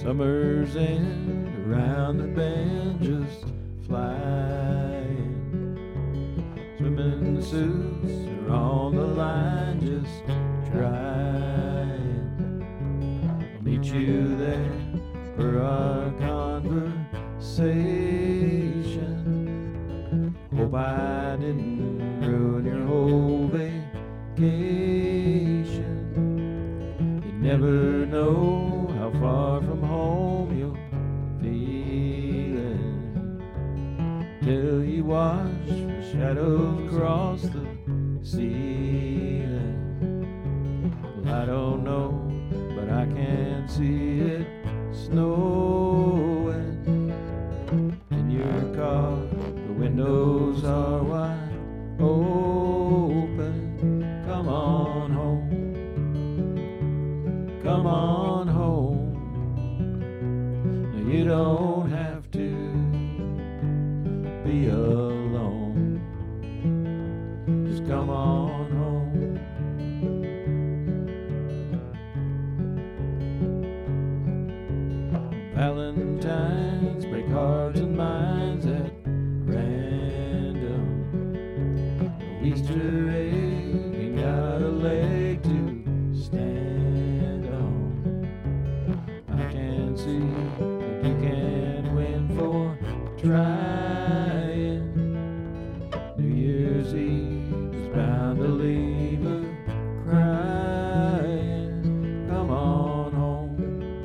Summer's end, around the bend, just flying. Swimming suits are on the line, just trying. I'll meet you there for our conversation. Hope I didn't ruin your whole vacation. You never know how far from home you're feeling till you watch the shadows cross the ceiling. Well, I don't know, but I can see it snowing in your car. The windows are wide open. Come on home. Come on home. Now you don't have to be alone. Just come on home. Valentines break hearts and minds at random. Easter egg ain't got a leg to stand on. I can see that you can't win for trying. New Year's Eve is bound to leave her crying. Come on home.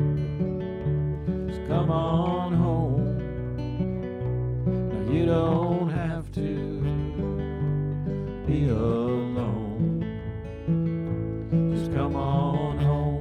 Just come on home. Now you don't have to be alone. Just come on home.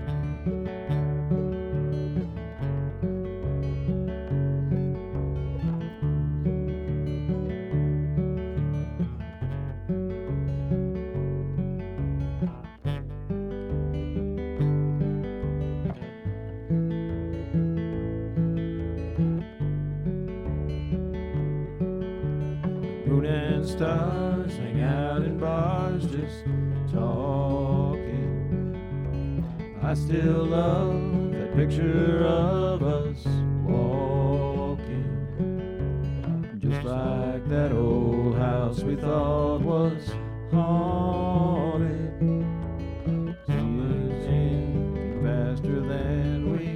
Moon and stars hang out in bars just talking. I still love that picture of us walking, just like that old house we thought was haunted. Summer's in faster than we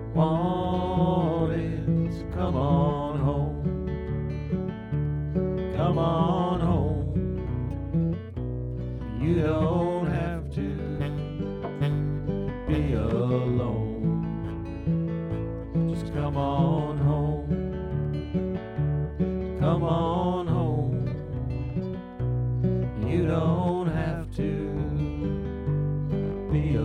wanted. So come on home. Come on home. You don't have to be alone. Just come on home. Come on home. You don't have to be alone.